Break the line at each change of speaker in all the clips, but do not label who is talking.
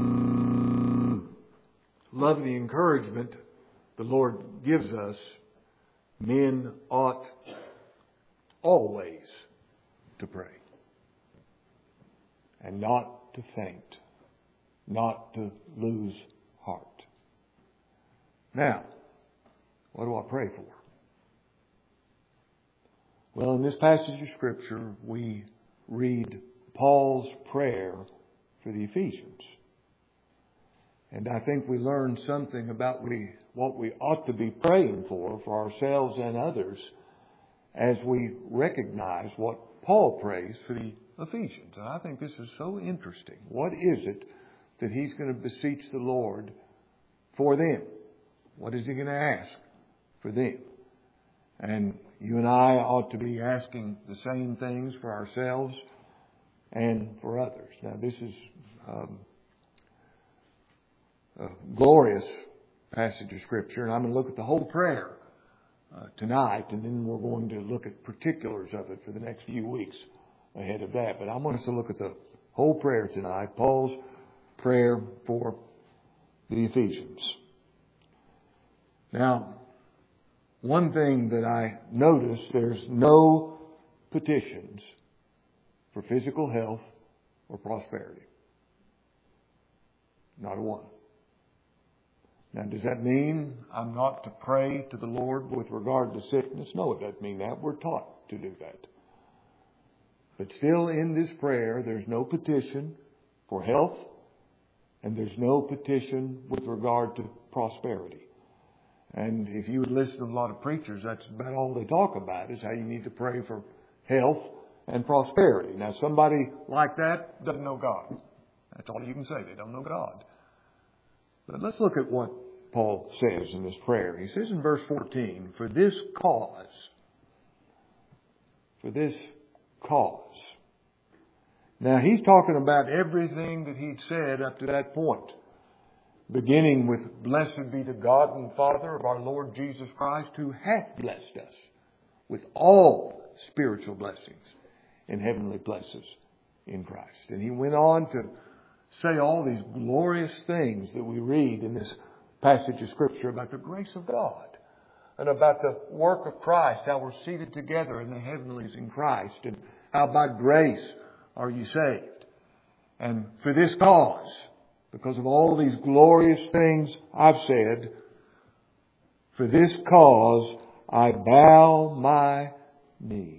love the encouragement the Lord gives us. Men ought always to pray and not to faint, not to lose heart. Now, what do I pray for? Well, in this passage of Scripture, we read Paul's prayer for the Ephesians. And I think we learn something about what we ought to be praying for ourselves and others as we recognize what Paul prays for the Ephesians. And I think this is so interesting. What is it that he's going to beseech the Lord for them? What is he going to ask for them? And you and I ought to be asking the same things for ourselves and for others. Now, this is a glorious passage of Scripture, and I'm going to look at the whole prayer tonight, and then we're going to look at particulars of it for the next few weeks ahead of that. But I want us to look at the whole prayer tonight, Paul's prayer for the Ephesians. Now, one thing that I noticed, there's no petitions for physical health or prosperity. Not a one. Now, does that mean I'm not to pray to the Lord with regard to sickness? No, it doesn't mean that. We're taught to do that. But still in this prayer, there's no petition for health, and there's no petition with regard to prosperity. And if you would listen to a lot of preachers, that's about all they talk about, is how you need to pray for health and prosperity. Now, somebody like that doesn't know God. That's all you can say. They don't know God. But let's look at what Paul says in this prayer. He says in verse 14, for this cause. Now, he's talking about everything that he'd said up to that point. Beginning with, blessed be the God and Father of our Lord Jesus Christ, who hath blessed us with all spiritual blessings in heavenly places in Christ. And he went on to say all these glorious things that we read in this passage of Scripture about the grace of God and about the work of Christ, how we're seated together in the heavenlies in Christ, and how by grace are you saved. And for this cause, because of all these glorious things I've said, for this cause I bow my knees.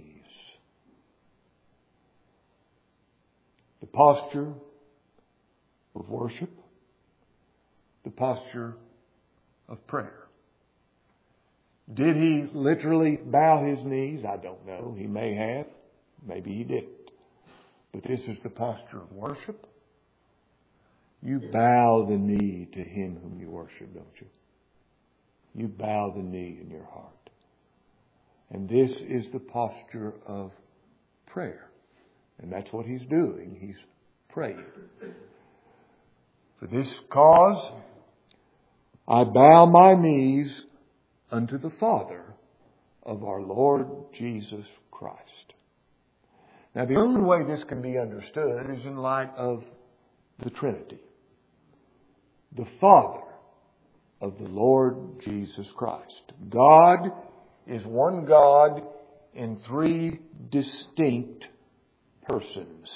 The posture of worship, the posture of prayer. Did he literally bow his knees? I don't know. He may have. Maybe he didn't. But this is the posture of worship. You bow the knee to Him whom you worship, don't you? You bow the knee in your heart. And this is the posture of prayer. And that's what he's doing. He's praying. For this cause, I bow my knees unto the Father of our Lord Jesus Christ. Now, the only way this can be understood is in light of the Trinity. The Father of the Lord Jesus Christ. God is one God in three distinct persons.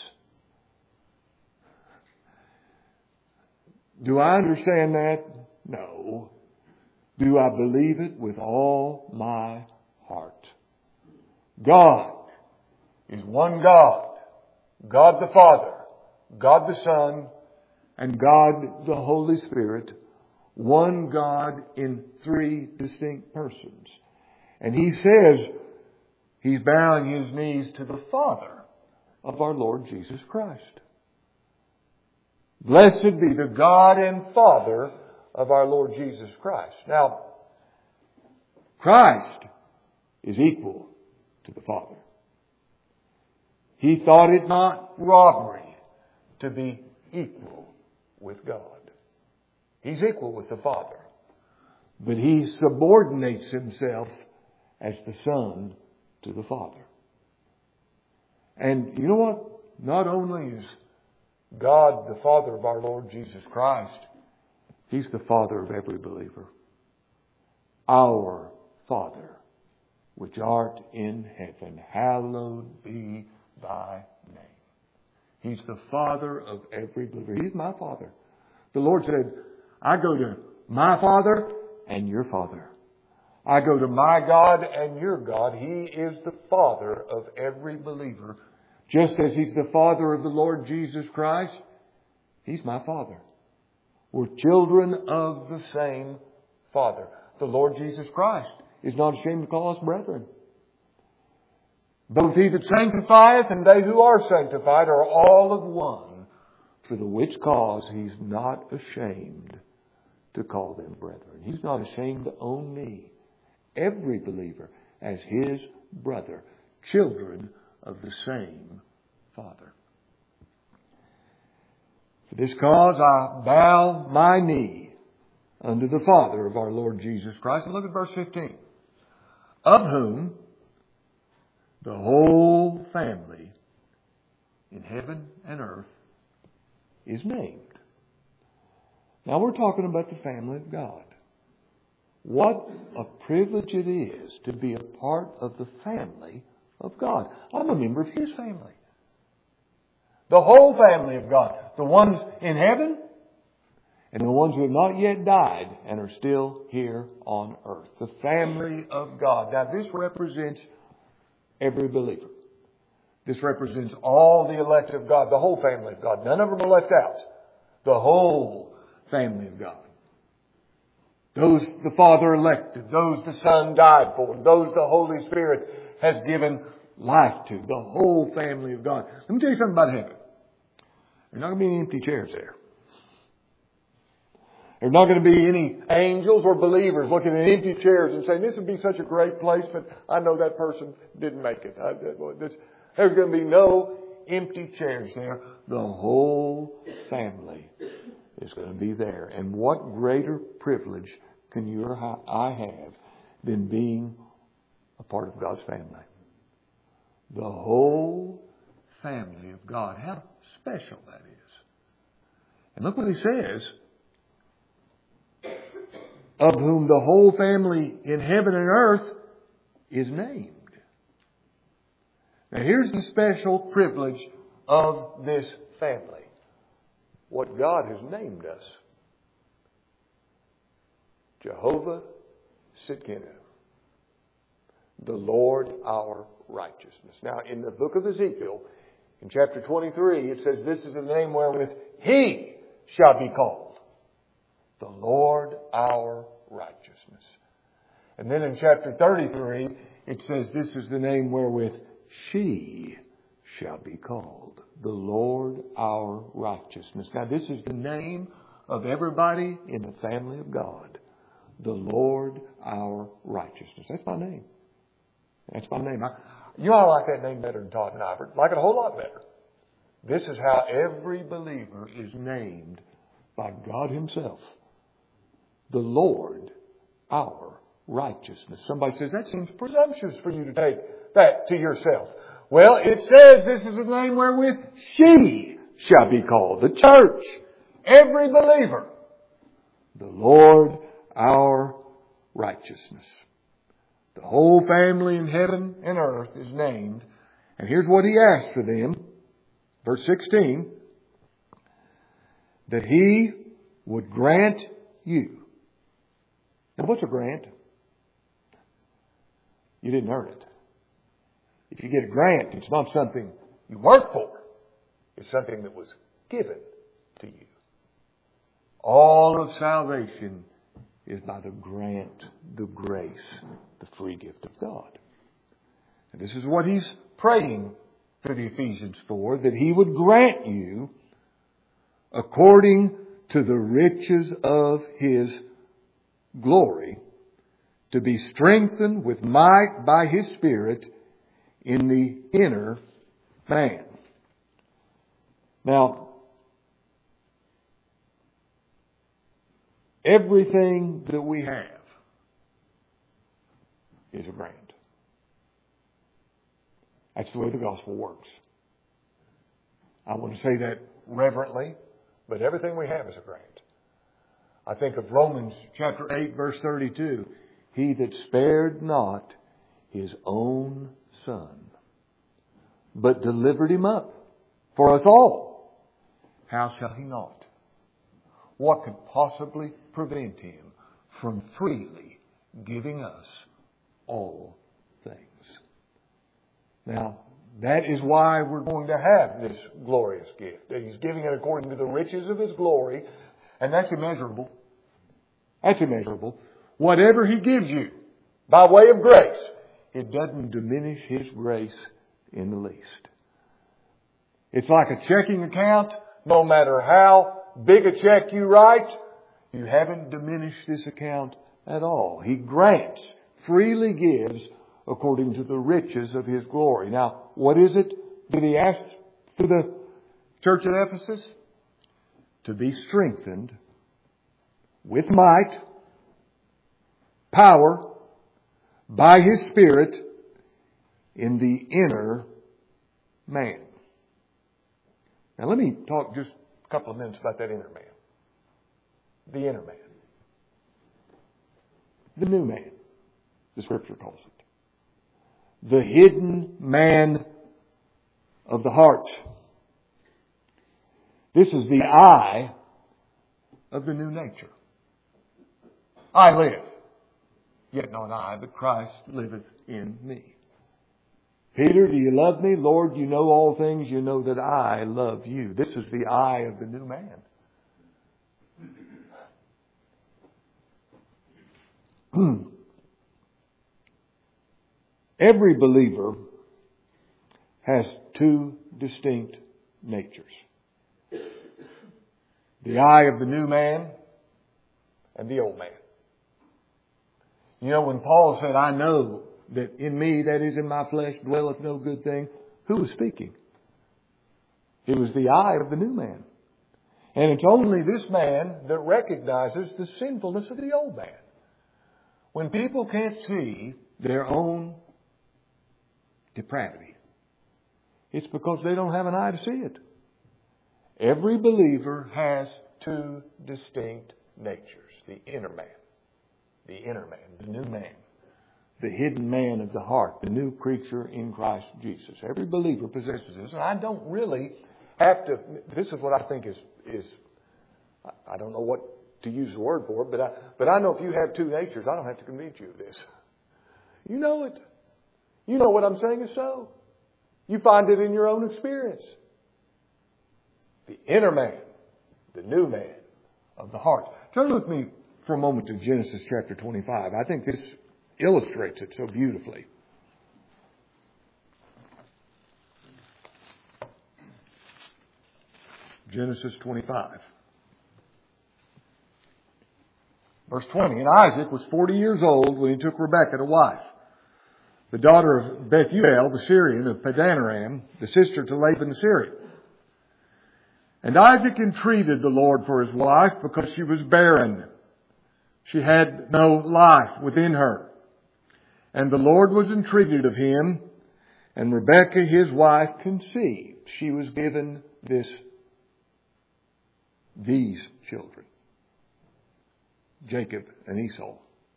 Do I understand that? No. Do I believe it with all my heart? God is one God. God the Father, God the Son, and God the Holy Spirit. One God in three distinct persons. And he says he's bowing his knees to the Father of our Lord Jesus Christ. Blessed be the God and Father of our Lord Jesus Christ. Now, Christ is equal to the Father. He thought it not robbery to be equal with God. He's equal with the Father. But he subordinates himself as the Son to the Father. And you know what? Not only is God, the Father of our Lord Jesus Christ, He's the Father of every believer. Our Father, which art in heaven, hallowed be thy name. He's the Father of every believer. He's my Father. The Lord said, I go to my Father and your Father. I go to my God and your God. He is the Father of every believer. Just as He's the Father of the Lord Jesus Christ, He's my Father. We're children of the same Father. The Lord Jesus Christ is not ashamed to call us brethren. Both He that sanctifieth and they who are sanctified are all of one, for the which cause He's not ashamed to call them brethren. He's not ashamed to own me, every believer, as His brother, children of the same Father. For this cause I bow my knee unto the Father of our Lord Jesus Christ. And look at verse 15. Of whom the whole family in heaven and earth is named. Now we're talking about the family of God. What a privilege it is to be a part of the family of God. I'm a member of His family. The whole family of God. The ones in heaven and the ones who have not yet died and are still here on earth. The family of God. Now this represents every believer. This represents all the elect of God. The whole family of God. None of them are left out. The whole family of God. Those the Father elected. Those the Son died for. Those the Holy Spirit has given life to. The whole family of God. Let me tell you something about heaven. There's not going to be any empty chairs there. There's not going to be any angels or believers looking at empty chairs and saying, this would be such a great place, but I know that person didn't make it. There's going to be no empty chairs there. The whole family is going to be there. And what greater privilege can you or I have than being a part of God's family? The whole family of God. How special that is. And look what He says. Of whom the whole family in heaven and earth is named. Now here's the special privilege of this family. What God has named us. Jehovah Tsidkenu. The Lord our righteousness. Now in the book of Ezekiel, in chapter 23, it says this is the name wherewith He shall be called. The Lord our righteousness. And then in chapter 33, it says this is the name wherewith she shall be called. The Lord our righteousness. Now this is the name of everybody in the family of God. The Lord our righteousness. That's my name. That's my name. I like that name better than Todd and Ivert. Like it a whole lot better. This is how every believer is named by God Himself. The Lord, our righteousness. Somebody says, that seems presumptuous for you to take that to yourself. Well, it says this is the name wherewith she shall be called. The church. Every believer. The Lord, our righteousness. The whole family in heaven and earth is named. And here's what He asked for them. Verse 16. That He would grant you. Now what's a grant? You didn't earn it. If you get a grant, it's not something you work for. It's something that was given to you. All of salvation is by the grant, the grace, the free gift of God. And this is what He's praying for the Ephesians for, that He would grant you according to the riches of His glory, to be strengthened with might by His Spirit in the inner man. Now, everything that we have is a grant. That's the way the gospel works. I want to say that reverently, but everything we have is a grant. I think of Romans chapter 8, verse 32. He that spared not his own Son, but delivered him up for us all, how shall he not? What could possibly prevent him from freely giving us all things? Now, that is why we're going to have this glorious gift. That He's giving it according to the riches of His glory. And that's immeasurable. That's immeasurable. Whatever He gives you by way of grace, it doesn't diminish His grace in the least. It's like a checking account. No matter how big a check you write, you haven't diminished this account at all. He grants, freely gives, according to the riches of His glory. Now, what is it that He asked for the church at Ephesus? To be strengthened with might, power, by His Spirit in the inner man. Now let me talk just a couple of minutes about that inner man. The inner man. The new man, the Scripture calls it. The hidden man of the heart. This is the I of the new nature. I live, yet not I, but Christ liveth in me. Peter, do you love me? Lord, you know all things. You know that I love you. This is the I of the new man. Every believer has two distinct natures. The I of the new man and the old man. You know, when Paul said, I know that in me, that is in my flesh, dwelleth no good thing, who was speaking? It was the I of the new man. And it's only this man that recognizes the sinfulness of the old man. When people can't see their own depravity, it's because they don't have an eye to see it. Every believer has two distinct natures. The inner man, the new man, the hidden man of the heart, the new creature in Christ Jesus. Every believer possesses this. And I don't really have to, this is what I think is I don't know what to use the word for, but I know if you have two natures, I don't have to convince you of this. You know it. You know what I'm saying is so. You find it in your own experience. The inner man, the new man of the heart. Turn with me for a moment to Genesis chapter 25. I think this illustrates it so beautifully. Genesis 25. Verse 20. And Isaac was 40 years old when he took Rebekah to wife, the daughter of Bethuel, the Syrian, of Padanaram, the sister to Laban the Syrian. And Isaac entreated the Lord for his wife because she was barren. She had no life within her. And the Lord was entreated of him, and Rebekah his wife conceived. She was given these children, Jacob and Esau.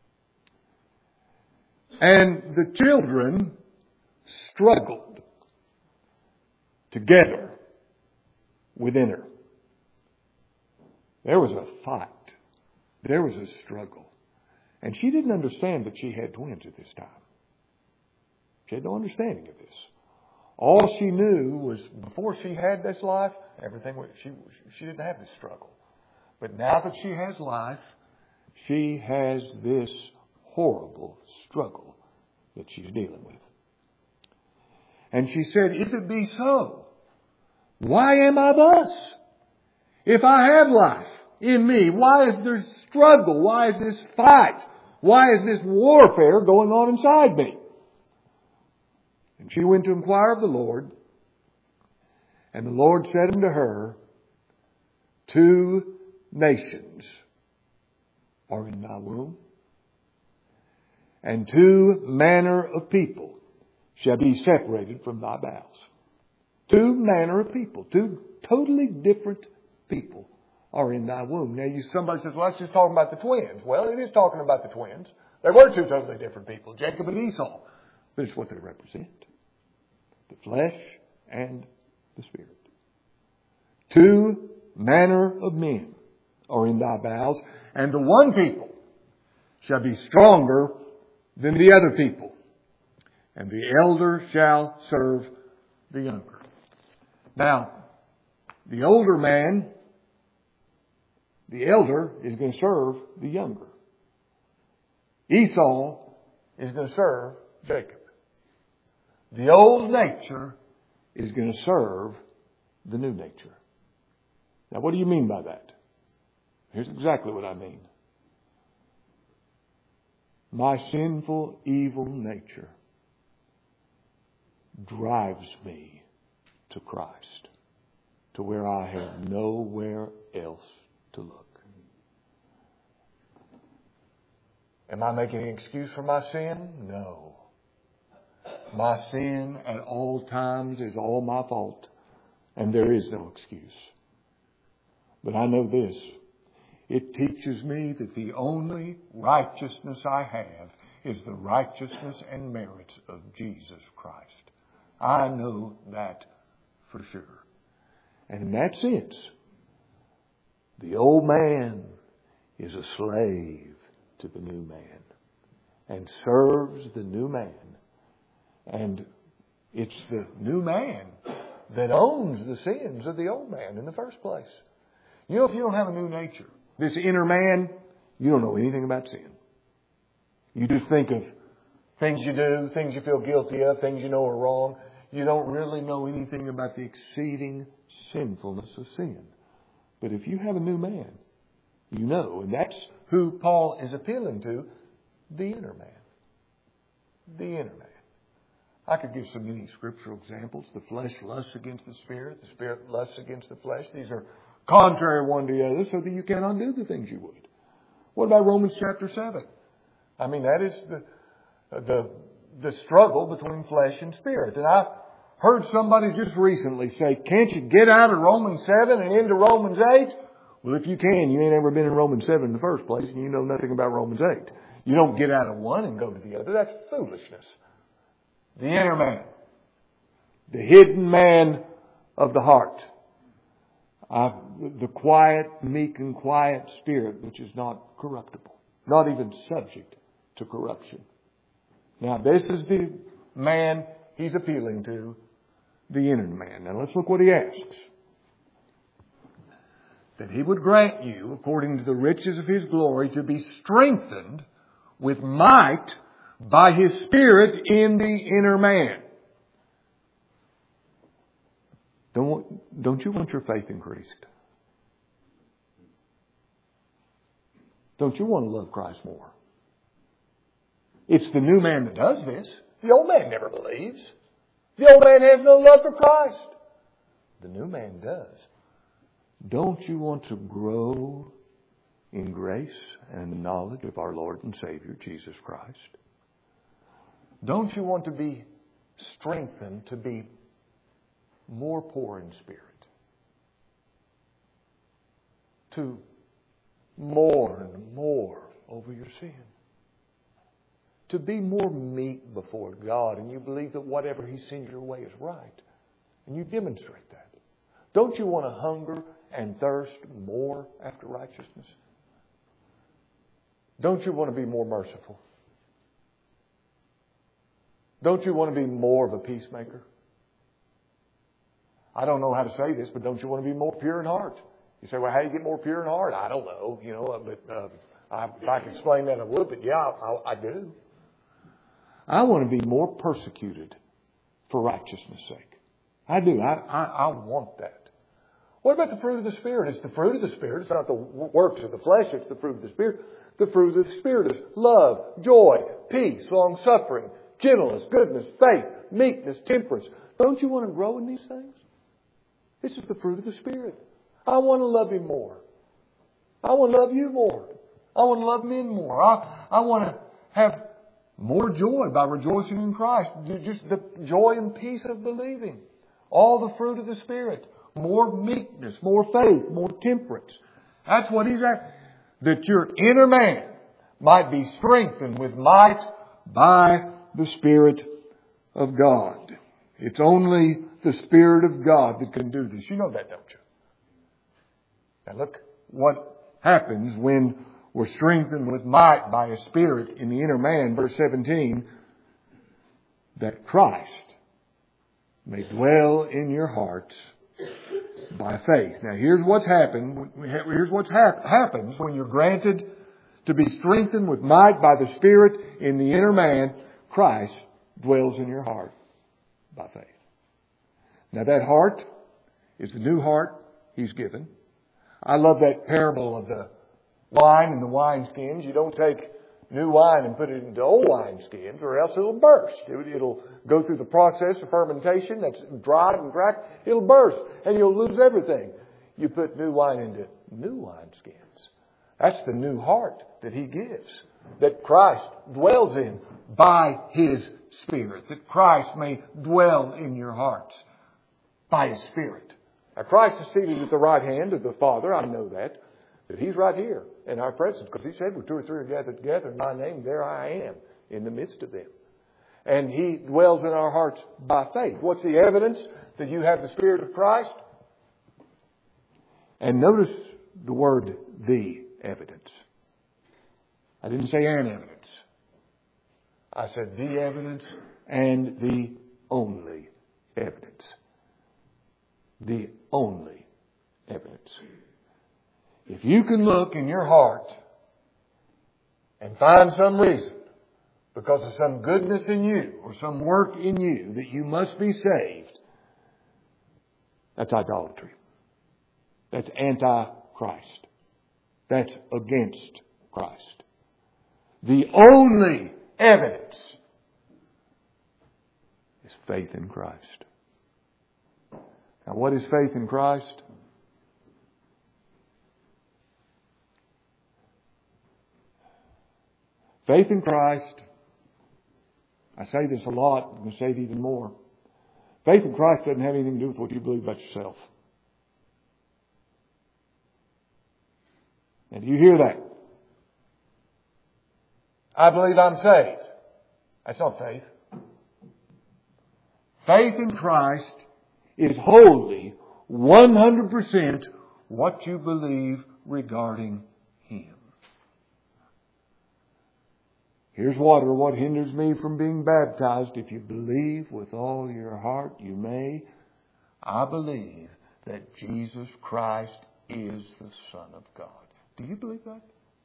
And the children struggled together within her. There was a fight. There was a struggle. And she didn't understand that she had twins at this time. She had no understanding of this. All she knew was before she had this life, everything was, she didn't have this struggle. But now that she has life, she has this horrible struggle that she's dealing with. And she said, if it be so, why am I thus? If I have life in me, why is there struggle? Why is this fight? Why is this warfare going on inside me? And she went to inquire of the Lord. And the Lord said unto her, 2 nations are in thy womb, and 2 manner of people shall be separated from thy bowels. Two manner of people. Two totally different people are in thy womb. Now somebody says, well, that's just talking about the twins. Well, it is talking about the twins. There were two totally different people, Jacob and Esau. But it's what they represent. The flesh and the spirit. Two manner of men are in thy bowels, and the one people shall be stronger than the other people, and the elder shall serve the younger. Now, the older man, the elder, is going to serve the younger. Esau is going to serve Jacob. The old nature is going to serve the new nature. Now, what do you mean by that? Here's exactly what I mean. My sinful, evil nature drives me to Christ, to where I have nowhere else to look. Am I making an excuse for my sin? No. My sin at all times is all my fault, and there is no excuse. But I know this. It teaches me that the only righteousness I have is the righteousness and merits of Jesus Christ. I know that for sure. And in that sense, the old man is a slave to the new man and serves the new man. And it's the new man that owns the sins of the old man in the first place. You know, if you don't have a new nature, this inner man, you don't know anything about sin. You just think of things you do, things you feel guilty of, things you know are wrong. You don't really know anything about the exceeding sinfulness of sin. But if you have a new man, you know, and that's who Paul is appealing to, the inner man. The inner man. I could give so many scriptural examples. The flesh lusts against the spirit lusts against the flesh. These are contrary one to the other, so that you cannot do the things you would. What about Romans chapter 7? I mean, that is the struggle between flesh and spirit. And I heard somebody just recently say, can't you get out of Romans 7 and into Romans 8? Well, if you can, you ain't ever been in Romans 7 in the first place, and you know nothing about Romans 8. You don't get out of one and go to the other. That's foolishness. The inner man. The hidden man of the heart. The quiet, meek and quiet spirit, which is not corruptible. Not even subject to corruption. Now, this is the man he's appealing to. The inner man. Now, let's look what he asks. That he would grant you, according to the riches of his glory, to be strengthened with might by his Spirit in the inner man. Don't you want your faith increased? Don't you want to love Christ more? It's the new man that does this. The old man never believes. The old man has no love for Christ. The new man does. Don't you want to grow in grace and the knowledge of our Lord and Savior, Jesus Christ? Don't you want to be strengthened to be more poor in spirit? To more and more over your sin? To be more meek before God, and you believe that whatever He sends your way is right. And you demonstrate that. Don't you want to hunger and thirst more after righteousness? Don't you want to be more merciful? Don't you want to be more of a peacemaker? I don't know how to say this, but don't you want to be more pure in heart? You say, well, how do you get more pure in heart? I don't know, but if I could explain that, I would, but yeah, I do. I want to be more persecuted for righteousness' sake. I do. I want that. What about the fruit of the Spirit? It's the fruit of the Spirit. It's not the works of the flesh. It's the fruit of the Spirit. The fruit of the Spirit is love, joy, peace, long-suffering, gentleness, goodness, faith, meekness, temperance. Don't you want to grow in these things? This is the fruit of the Spirit. I want to love Him more. I want to love you more. I want to love men more. I want to have more joy by rejoicing in Christ. Just the joy and peace of believing. All the fruit of the Spirit. More meekness, more faith, more temperance. That's what He's at. That your inner man might be strengthened with might by the Spirit of God. It's only the Spirit of God that can do this. You know that, don't you? Now look what happens when we're strengthened with might by a Spirit in the inner man. Verse 17. That Christ may dwell in your hearts by faith. Now here's what's happened. Here's what happens when you're granted to be strengthened with might by the Spirit in the inner man. Christ dwells in your heart by faith. Now that heart is the new heart He's given. I love that parable of the wine and the wineskins. You don't take new wine and put it into old wineskins or else it'll burst. It'll go through the process of fermentation that's dry and cracked. It'll burst and you'll lose everything. You put new wine into new wineskins. That's the new heart that He gives, that Christ dwells in by His Spirit, that Christ may dwell in your hearts by His Spirit. Now Christ is seated at the right hand of the Father. I know that He's right here in our presence, because He said, where two or three are gathered together in my name, there I am in the midst of them. And He dwells in our hearts by faith. What's the evidence that you have the Spirit of Christ? And notice the word, the evidence. I didn't say an evidence. I said the evidence and the only evidence. The only evidence. If you can look in your heart and find some reason, because of some goodness in you or some work in you, that you must be saved, that's idolatry. That's anti-Christ. That's against Christ. The only evidence is faith in Christ. Now, what is faith in Christ? Faith in Christ, I say this a lot, I'm going to say it even more. Faith in Christ doesn't have anything to do with what you believe about yourself. Now, do you hear that? I believe I'm saved. That's not faith. Faith in Christ is wholly 100% what you believe regarding Him. Here's what hinders me from being baptized. If you believe with all your heart, you may. I believe that Jesus Christ is the Son of God. Do you believe that?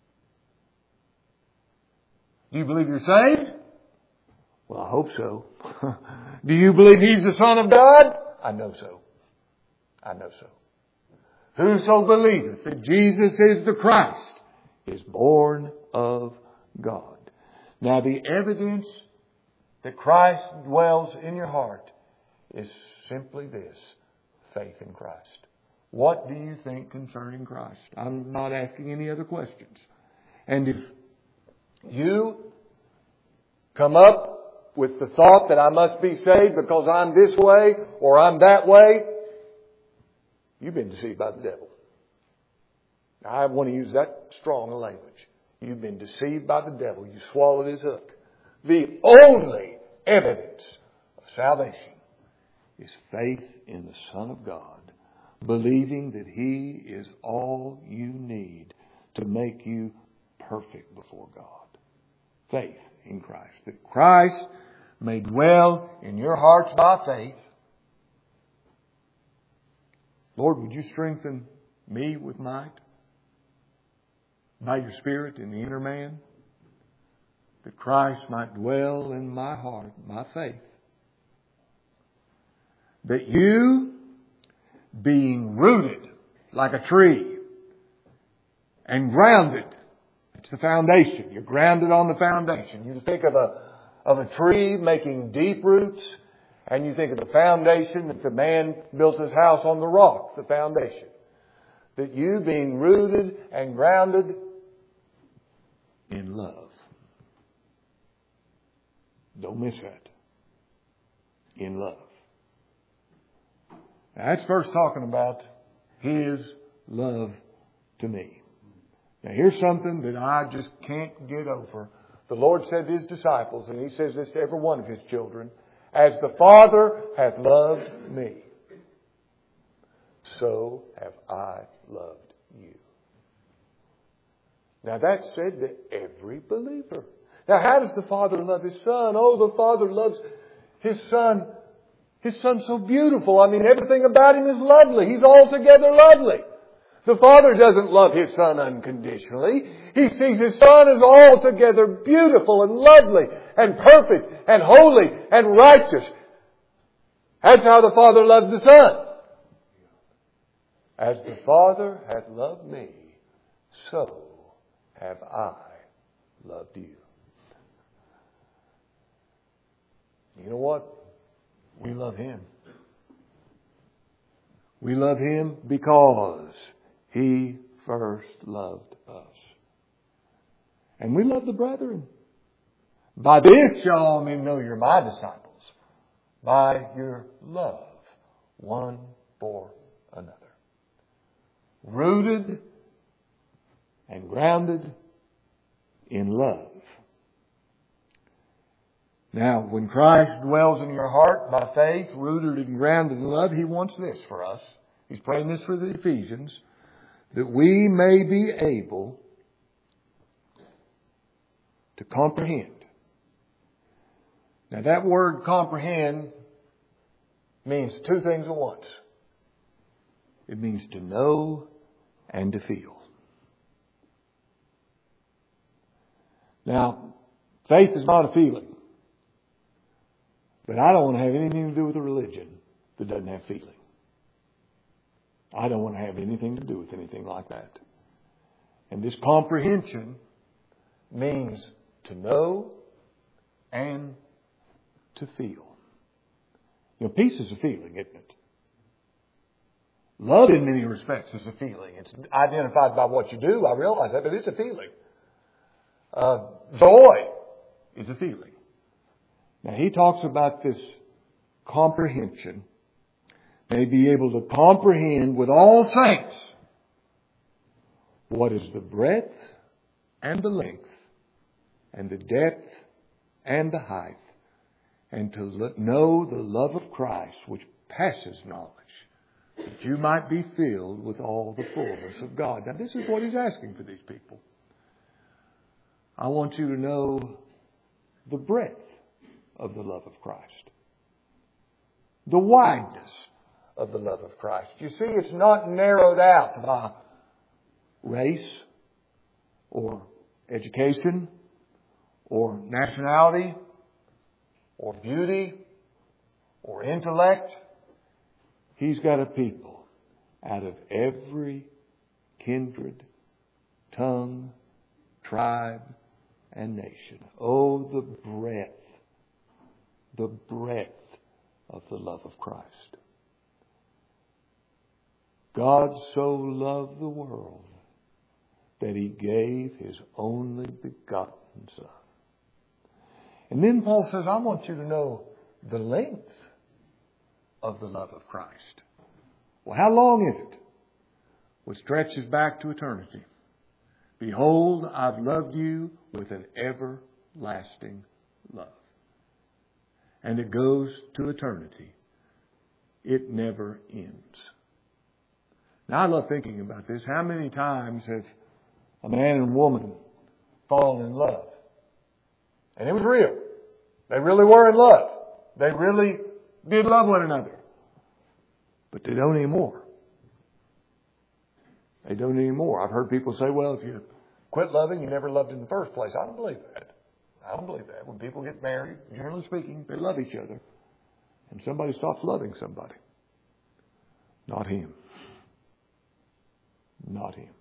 Do you believe you're saved? Well, I hope so. Do you believe He's the Son of God? I know so. I know so. Whoso believeth that Jesus is the Christ is born of God. Now, the evidence that Christ dwells in your heart is simply this: faith in Christ. What do you think concerning Christ? I'm not asking any other questions. And if you come up with the thought that I must be saved because I'm this way or I'm that way, you've been deceived by the devil. I want to use that strong a language. You've been deceived by the devil. You swallowed his hook. The only evidence of salvation is faith in the Son of God, believing that He is all you need to make you perfect before God. Faith in Christ. That Christ may dwell in your hearts by faith. Lord, would you strengthen me with might? By your Spirit in the inner man, that Christ might dwell in my heart by faith. That you, being rooted like a tree and grounded, it's the foundation. You're grounded on the foundation. You think of a tree making deep roots, and you think of the foundation that the man built his house on the rock, the foundation. That you, being rooted and grounded in love. Don't miss that. In love. That's first talking about His love to me. Now here's something that I just can't get over. The Lord said to His disciples, and He says this to every one of His children, as the Father hath loved me, so have I loved you. Now that's said to every believer. Now how does the Father love His Son? Oh, the Father loves His Son. His Son's so beautiful. I mean, everything about Him is lovely. He's altogether lovely. The Father doesn't love His Son unconditionally. He sees His Son as altogether beautiful and lovely and perfect and holy and righteous. That's how the Father loves the Son. As the Father hath loved me, so have I loved you. You know what? We love Him. We love Him because He first loved us. And we love the brethren. By this shall all men know you're my disciples, by your love one for another. Rooted and grounded in love. Now, when Christ dwells in your heart by faith, rooted and grounded in love, He wants this for us. He's praying this for the Ephesians, that we may be able to comprehend. Now, that word comprehend means two things at once. It means to know and to feel. Now, faith is not a feeling. But I don't want to have anything to do with a religion that doesn't have feeling. I don't want to have anything to do with anything like that. And this comprehension means to know and to feel. You know, peace is a feeling, isn't it? Love in many respects is a feeling. It's identified by what you do. I realize that, but it's a feeling. Joy is a feeling. Now he talks about this comprehension. May be able to comprehend with all saints what is the breadth and the length and the depth and the height, and to know the love of Christ which passes knowledge, that you might be filled with all the fullness of God. Now this is what He's asking for these people. I want you to know the breadth of the love of Christ. The wideness of the love of Christ. You see, it's not narrowed out by race or education or nationality or beauty or intellect. He's got a people out of every kindred, tongue, tribe, and nation. Oh, the breadth of the love of Christ. God so loved the world that He gave His only begotten Son. And then Paul says, I want you to know the length of the love of Christ. Well, how long is it? Well, it stretches back to eternity. Behold, I've loved you with an everlasting love. And it goes to eternity. It never ends. Now, I love thinking about this. How many times have a man and woman fallen in love? And it was real. They really were in love. They really did love one another. But they don't anymore. They don't anymore. I've heard people say, well, if you quit loving, you never loved in the first place. I don't believe that. I don't believe that. When people get married, generally speaking, they love each other. And somebody stops loving somebody. Not Him. Not Him.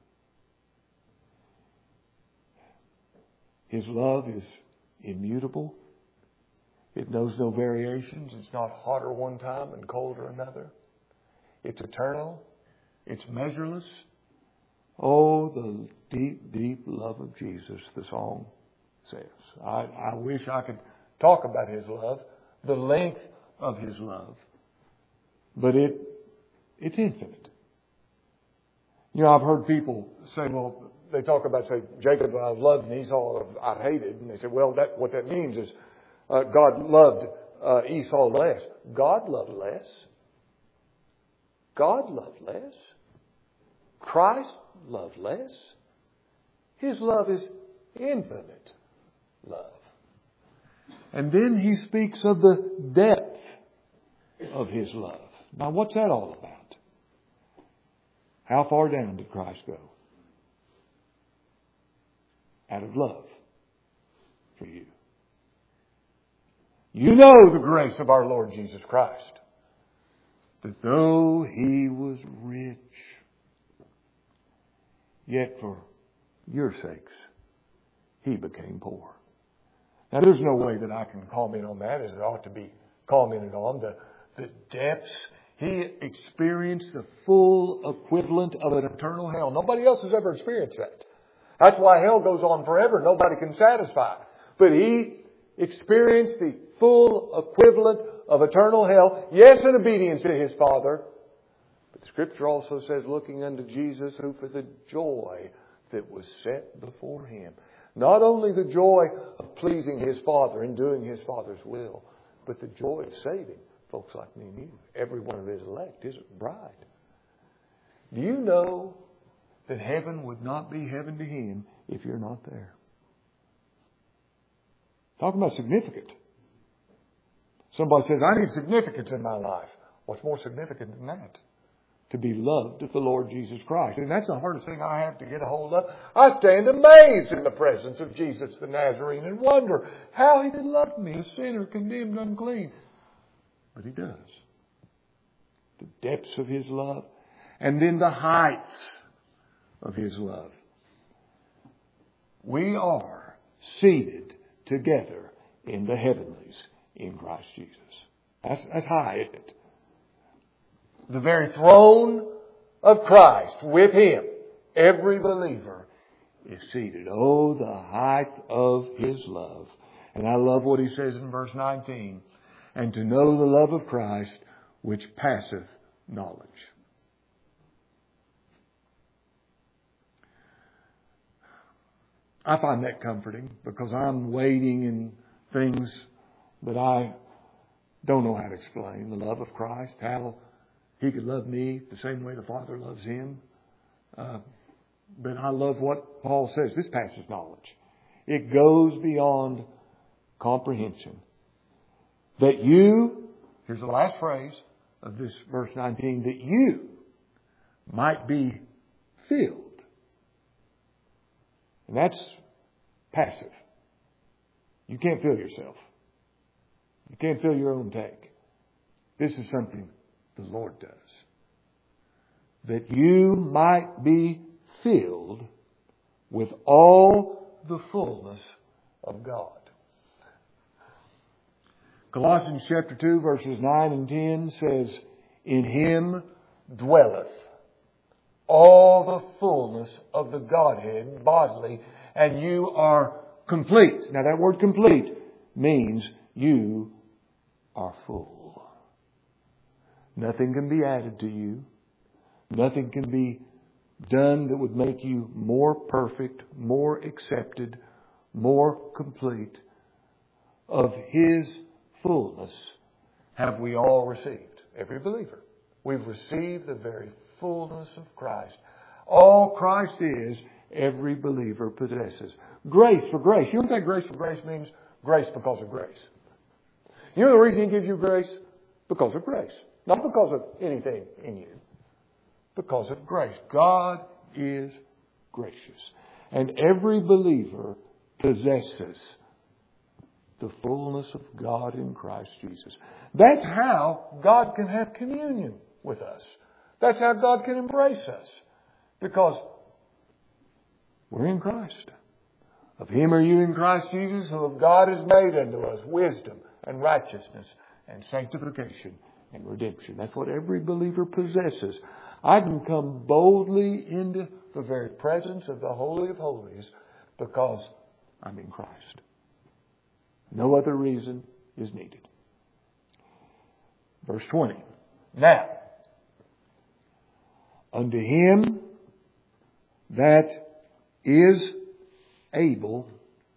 His love is immutable. It knows no variations. It's not hotter one time and colder another. It's eternal. It's measureless. Oh, the deep, deep love of Jesus, the song says. I wish I could talk about His love, the length of His love. But it It's infinite. You know, I've heard people say, well, they talk about, say, Jacob I loved and Esau I hated. And they say, well, what that means is God loved Esau less. God loved less. God loved less. Christ loved less. His love is infinite love. And then he speaks of the depth of His love. Now, what's that all about? How far down did Christ go? Out of love for you. You know the grace of our Lord Jesus Christ, that though He was rich, yet for your sakes He became poor. Now, there's no way that I can comment on that as it ought to be commented on. The depths. He experienced the full equivalent of an eternal hell. Nobody else has ever experienced that. That's why hell goes on forever. Nobody can satisfy. But He experienced the full equivalent of eternal hell. Yes, in obedience to His Father. But the Scripture also says, looking unto Jesus, who for the joy that was set before Him. Not only the joy of pleasing His Father and doing His Father's will, but the joy of saving folks like me and you. Every one of His elect, His bride. Do you know that heaven would not be heaven to Him if you're not there? Talking about significant. Somebody says, I need significance in my life. What's more significant than that? To be loved of the Lord Jesus Christ. And that's the hardest thing I have to get a hold of. I stand amazed in the presence of Jesus the Nazarene and wonder how He did love me, a sinner, condemned, unclean. But He does. The depths of His love. And then the heights of His love. We are seated together in the heavenlies in Christ Jesus. That's high, isn't it? The very throne of Christ with Him. Every believer is seated. Oh, the height of His love. And I love what he says in verse 19. And to know the love of Christ, which passeth knowledge. I find that comforting because I'm wading in things that I don't know how to explain. The love of Christ, how He could love me the same way the Father loves Him. But I love what Paul says. This passes knowledge. It goes beyond comprehension. That you, here's the last phrase of this verse 19, that you might be filled. And that's passive. You can't fill yourself. You can't fill your own tank. This is something the Lord does. That you might be filled with all the fullness of God. Colossians chapter 2 verses 9 and 10 says, in Him dwelleth all the fullness of the Godhead bodily, and you are complete. Now that word complete means you are full. Nothing can be added to you. Nothing can be done that would make you more perfect, more accepted, more complete. Of His fullness have we all received. Every believer. We've received the very fullness of Christ. All Christ is, every believer possesses. Grace for grace. You know what that grace for grace means? Grace because of grace. You know the reason He gives you grace? Because of grace. Not because of anything in you. Because of grace. God is gracious. And every believer possesses the fullness of God in Christ Jesus. That's how God can have communion with us. That's how God can embrace us. Because we're in Christ. Of Him are you in Christ Jesus, who of God is made unto us wisdom and righteousness and sanctification and redemption. That's what every believer possesses. I can come boldly into the very presence of the Holy of Holies because I'm in Christ. No other reason is needed. Verse 20. Now, Unto him that is able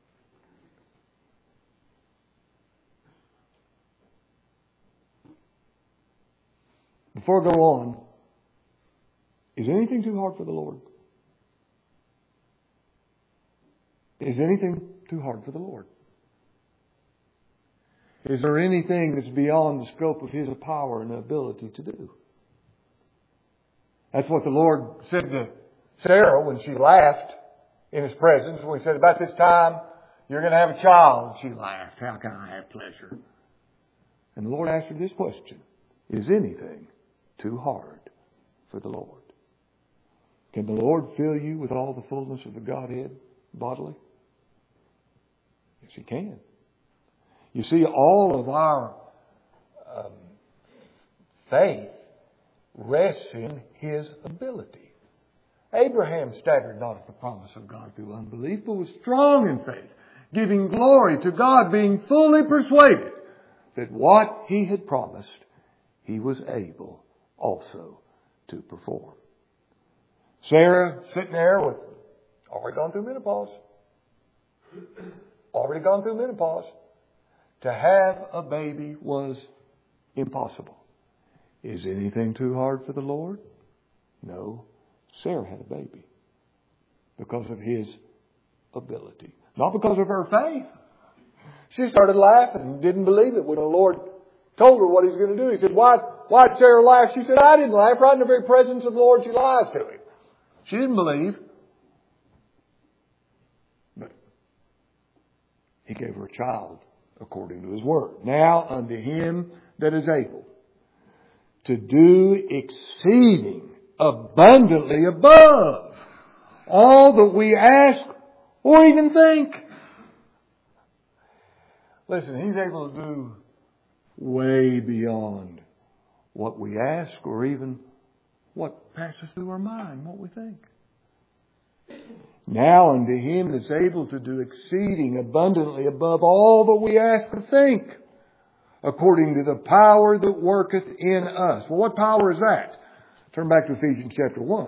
Before I go on, is anything too hard for the Lord? Is anything too hard for the Lord? Is there anything that's beyond the scope of His power and ability to do? That's what the Lord said to Sarah when she laughed in His presence. When He said, about this time, you're going to have a child. She laughed. How can I have pleasure? And the Lord asked her this question. Is anything too hard for the Lord? Can the Lord fill you with all the fullness of the Godhead bodily? Yes, He can. You see, all of our faith rests in His ability. Abraham staggered not at the promise of God through unbelief, but was strong in faith, giving glory to God, being fully persuaded that what He had promised, He was able also to perform. Sarah sitting there with already gone through menopause. Already gone through menopause. To have a baby was impossible. Is anything too hard for the Lord? No. Sarah had a baby because of His ability. Not because of her faith. She started laughing and didn't believe it when the Lord told her what He's going to do. He said, why did Sarah laugh? She said, I didn't laugh. Right in the very presence of the Lord, she lies to Him. She didn't believe. But He gave her a child according to His word. Now unto Him that is able to do exceeding abundantly above all that we ask or even think. Listen, He's able to do way beyond what we ask or even what passes through our mind, what we think. Now unto Him that's able to do exceeding abundantly above all that we ask or think, according to the power that worketh in us. Well, what power is that? Turn back to Ephesians chapter 1.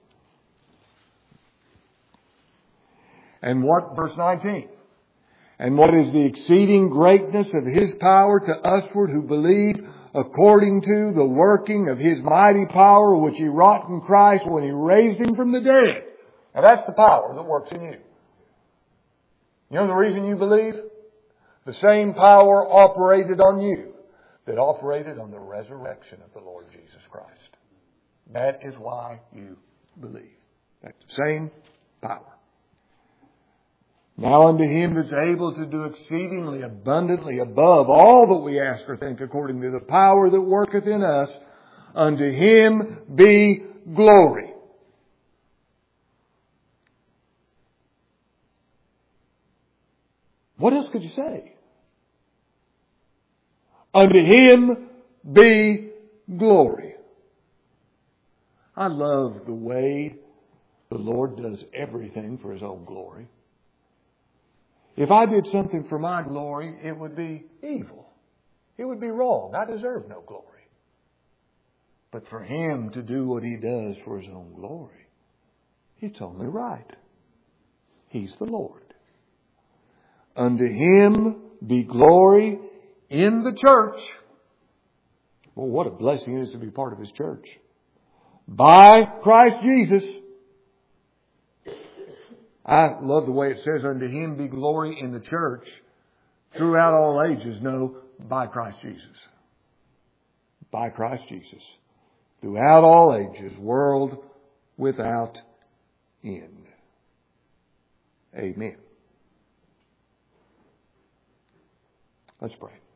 And what, verse 19? And what is the exceeding greatness of His power to usward who believe, according to the working of His mighty power, which He wrought in Christ when He raised Him from the dead. Now that's the power that works in you. You know the reason you believe? The same power operated on you that operated on the resurrection of the Lord Jesus Christ. That is why you believe. That's the same power. Now unto Him that's able to do exceedingly abundantly above all that we ask or think, according to the power that worketh in us, unto Him be glory. What else could you say? Unto Him be glory. I love the way the Lord does everything for His own glory. If I did something for my glory, it would be evil. It would be wrong. I deserve no glory. But for Him to do what He does for His own glory, it's only right. He's the Lord. Unto Him be glory in the church. Well, what a blessing it is to be part of His church. By Christ Jesus. I love the way it says, unto Him be glory in the church throughout all ages. No, by Christ Jesus. By Christ Jesus. Throughout all ages, world without end. Amen. Let's pray.